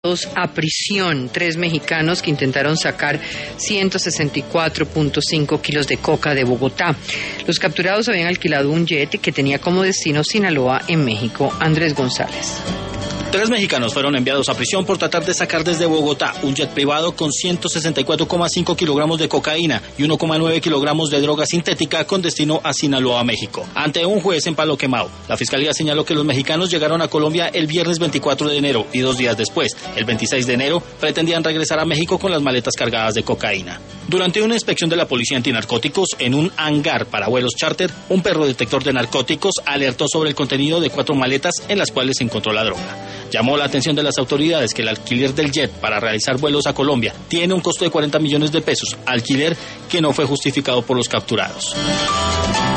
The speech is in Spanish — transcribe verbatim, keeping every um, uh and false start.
a prisión tres mexicanos que intentaron sacar ciento sesenta y cuatro punto cinco kilos de coca de Bogotá. Los capturados habían alquilado un jet que tenía como destino Sinaloa en México. Andrés González. Tres mexicanos fueron enviados a prisión por tratar de sacar desde Bogotá un jet privado con ciento sesenta y cuatro coma cinco kilogramos de cocaína y uno coma nueve kilogramos de droga sintética con destino a Sinaloa, México. Ante un juez en Palo Quemado, la fiscalía señaló que los mexicanos llegaron a Colombia el viernes veinticuatro de enero y dos días después, el veintiséis de enero, pretendían regresar a México con las maletas cargadas de cocaína. Durante una inspección de la Policía Antinarcóticos en un hangar para vuelos charter, un perro detector de narcóticos alertó sobre el contenido de cuatro maletas en las cuales se encontró la droga. Llamó la atención de las autoridades que el alquiler del jet para realizar vuelos a Colombia tiene un costo de cuarenta millones de pesos, alquiler que no fue justificado por los capturados.